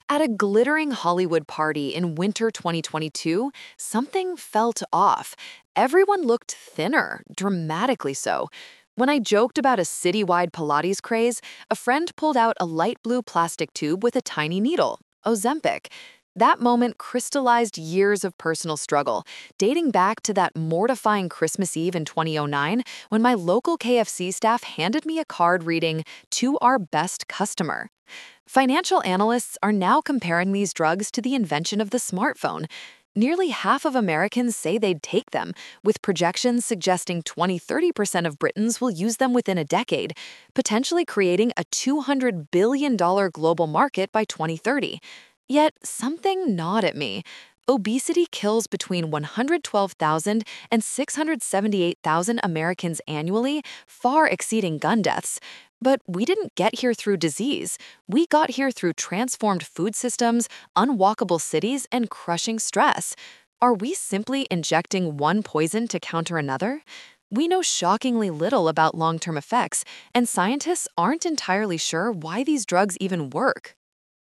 At a glittering Hollywood party in winter 2022, something felt off. Everyone looked thinner, dramatically so. When I joked about a citywide Pilates craze, a friend pulled out a light blue plastic tube with a tiny needle, Ozempic. That moment crystallized years of personal struggle, dating back to that mortifying Christmas Eve in 2009 when my local KFC staff handed me a card reading, "To our best customer." Financial analysts are now comparing these drugs to the invention of the smartphone. Nearly half of Americans say they'd take them, with projections suggesting 20–30% of Britons will use them within a decade, potentially creating a $200 billion global market by 2030. Yet, something gnawed at me. Obesity kills between 112,000 and 678,000 Americans annually, far exceeding gun deaths. But we didn't get here through disease. We got here through transformed food systems, unwalkable cities, and crushing stress. Are we simply injecting one poison to counter another? We know shockingly little about long-term effects, and scientists aren't entirely sure why these drugs even work.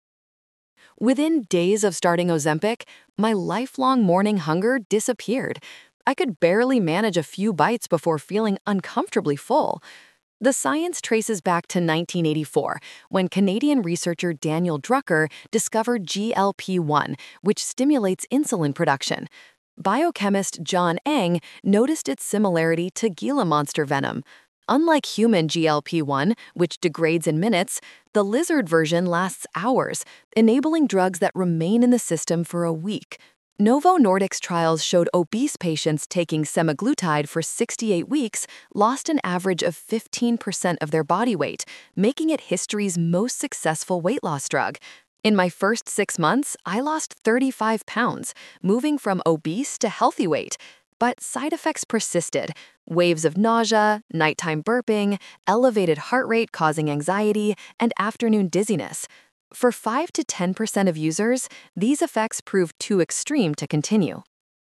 Within days of starting Ozempic, my lifelong morning hunger disappeared. I could barely manage a few bites before feeling uncomfortably full. The science traces back to 1984, when Canadian researcher Daniel Drucker discovered GLP-1, which stimulates insulin production. Biochemist John Eng noticed its similarity to Gila monster venom. Unlike human GLP-1, which degrades in minutes, the lizard version lasts hours, enabling drugs that remain in the system for a week. Novo Nordisk's trials showed obese patients taking semaglutide for 68 weeks lost an average of 15% of their body weight, making it history's most successful weight loss drug. In my first 6 months, I lost 35 pounds, moving from obese to healthy weight. But side effects persisted: waves of nausea, nighttime burping, elevated heart rate causing anxiety, and afternoon dizziness. For 5 to 10% of users, these effects proved too extreme to continue.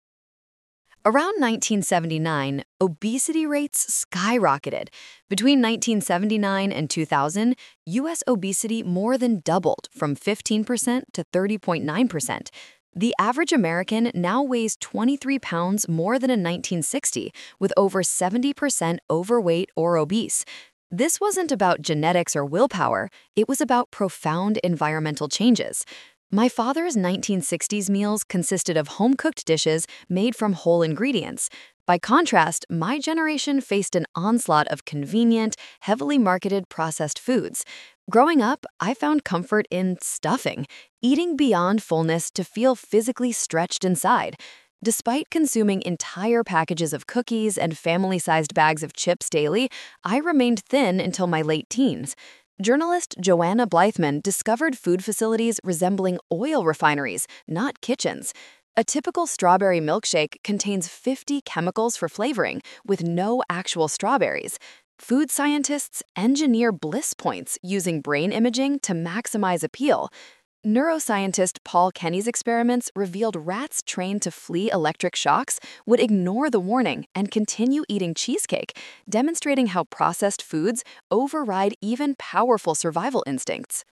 Around 1979, obesity rates skyrocketed. Between 1979 and 2000, U.S. obesity more than doubled from 15% to 30.9%. The average American now weighs 23 pounds more than in 1960, with over 70% overweight or obese. This wasn't about genetics or willpower, it was about profound environmental changes. My father's 1960s meals consisted of home-cooked dishes made from whole ingredients. By contrast, my generation faced an onslaught of convenient, heavily marketed processed foods. Growing up, I found comfort in stuffing, eating beyond fullness to feel physically stretched inside. Despite consuming entire packages of cookies and family-sized bags of chips daily, I remained thin until my late teens. Journalist Joanna Blythman discovered food facilities resembling oil refineries, not kitchens. A typical strawberry milkshake contains 50 chemicals for flavoring, with no actual strawberries. Food scientists engineer bliss points using brain imaging to maximize appeal. Neuroscientist Paul Kenny's experiments revealed rats trained to flee electric shocks would ignore the warning and continue eating cheesecake, demonstrating how processed foods override even powerful survival instincts.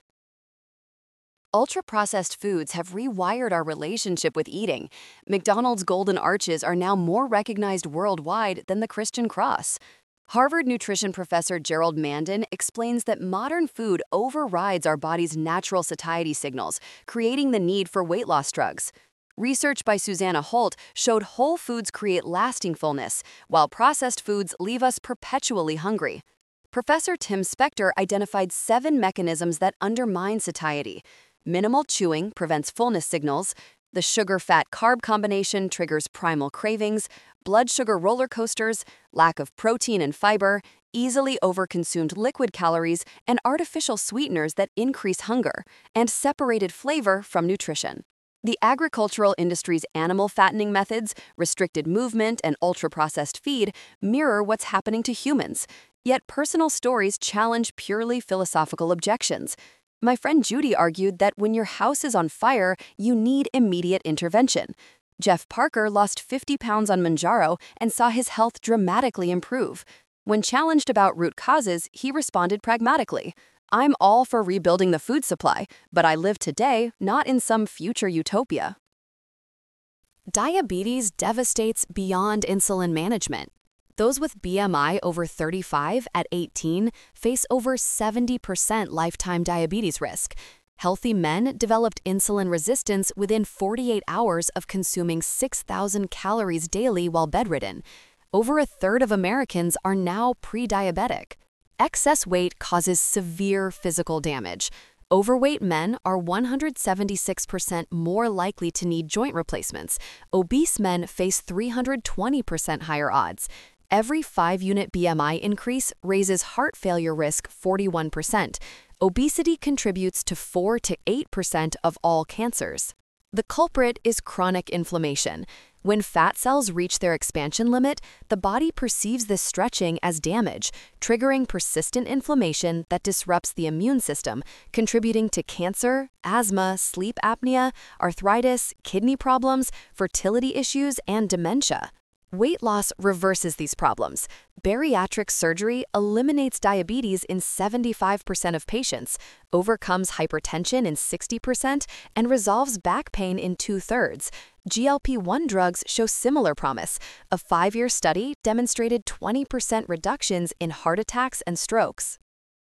Ultra-processed foods have rewired our relationship with eating. McDonald's Golden Arches are now more recognized worldwide than the Christian Cross. Harvard nutrition professor Gerald Mandan explains that modern food overrides our body's natural satiety signals, creating the need for weight loss drugs. Research by Susanna Holt showed whole foods create lasting fullness, while processed foods leave us perpetually hungry. Professor Tim Spector identified 7 mechanisms that undermine satiety. Minimal chewing prevents fullness signals. The sugar-fat-carb combination triggers primal cravings, blood sugar roller coasters, lack of protein and fiber, easily overconsumed liquid calories, and artificial sweeteners that increase hunger, and separated flavor from nutrition. The agricultural industry's animal fattening methods, restricted movement, and ultra-processed feed mirror what's happening to humans. Yet personal stories challenge purely philosophical objections. My friend Judy argued that when your house is on fire, you need immediate intervention. Jeff Parker lost 50 pounds on Mounjaro and saw his health dramatically improve. When challenged about root causes, he responded pragmatically. I'm all for rebuilding the food supply, but I live today, not in some future utopia. Diabetes devastates beyond insulin management. Those with BMI over 35 at 18 face over 70% lifetime diabetes risk. Healthy men developed insulin resistance within 48 hours of consuming 6,000 calories daily while bedridden. Over a third of Americans are now pre-diabetic. Excess weight causes severe physical damage. Overweight men are 176% more likely to need joint replacements. Obese men face 320% higher odds. Every 5-unit BMI increase raises heart failure risk 41%. Obesity contributes to 4 to 8% of all cancers. The culprit is chronic inflammation. When fat cells reach their expansion limit, the body perceives this stretching as damage, triggering persistent inflammation that disrupts the immune system, contributing to cancer, asthma, sleep apnea, arthritis, kidney problems, fertility issues, and dementia. Weight loss reverses these problems. Bariatric surgery eliminates diabetes in 75% of patients, overcomes hypertension in 60%, and resolves back pain in 2/3. GLP-1 drugs show similar promise. A 5-year study demonstrated 20% reductions in heart attacks and strokes.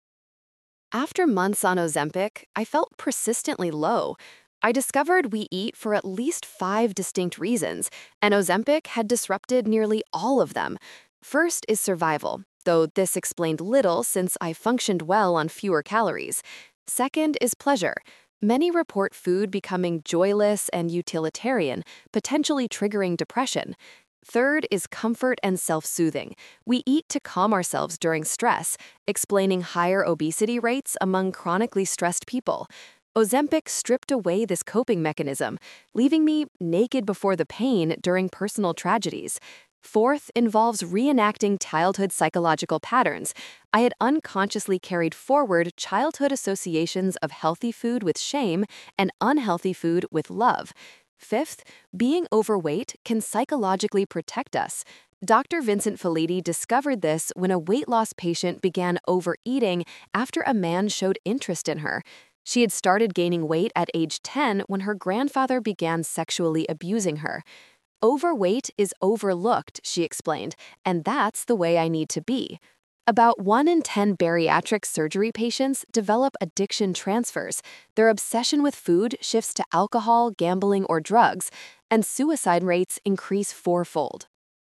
After months on Ozempic, I felt persistently low. I discovered we eat for at least 5 distinct reasons, and Ozempic had disrupted nearly all of them. First is survival, though this explained little since I functioned well on fewer calories. Second is pleasure. Many report food becoming joyless and utilitarian, potentially triggering depression. Third is comfort and self-soothing. We eat to calm ourselves during stress, explaining higher obesity rates among chronically stressed people. Ozempic stripped away this coping mechanism, leaving me naked before the pain during personal tragedies. Fourth involves reenacting childhood psychological patterns. I had unconsciously carried forward childhood associations of healthy food with shame and unhealthy food with love. Fifth, being overweight can psychologically protect us. Dr. Vincent Felitti discovered this when a weight loss patient began overeating after a man showed interest in her. She had started gaining weight at age 10 when her grandfather began sexually abusing her. Overweight is overlooked, she explained, and that's the way I need to be. About 1 in 10 bariatric surgery patients develop addiction transfers. Their obsession with food shifts to alcohol, gambling, or drugs, and suicide rates increase 4-fold.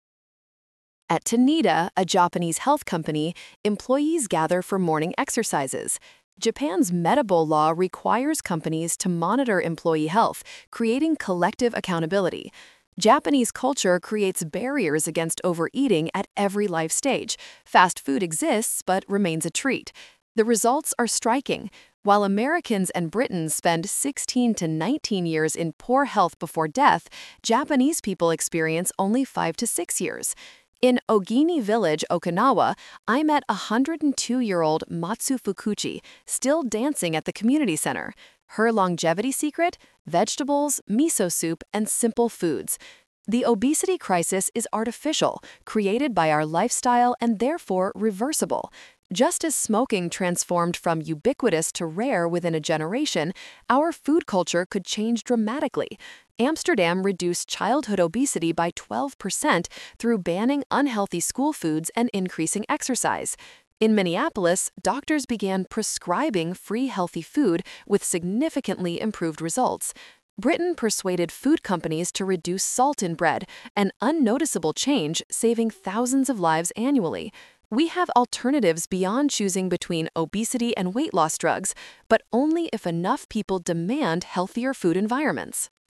At Tanita, a Japanese health company, employees gather for morning exercises. Japan's Medable law requires companies to monitor employee health, creating collective accountability. Japanese culture creates barriers against overeating at every life stage. Fast food exists but remains a treat. The results are striking. While Americans and Britons spend 16 to 19 years in poor health before death, Japanese people experience only 5 to 6 years. In Ogini Village, Okinawa, I met 102-year-old Matsu Fukuchi, still dancing at the community center. Her longevity secret? Vegetables, miso soup, and simple foods. The obesity crisis is artificial, created by our lifestyle and therefore reversible. Just as smoking transformed from ubiquitous to rare within a generation, our food culture could change dramatically. Amsterdam reduced childhood obesity by 12% through banning unhealthy school foods and increasing exercise. In Minneapolis, doctors began prescribing free healthy food with significantly improved results. Britain persuaded food companies to reduce salt in bread, an unnoticeable change saving thousands of lives annually. We have alternatives beyond choosing between obesity and weight loss drugs, but only if enough people demand healthier food environments.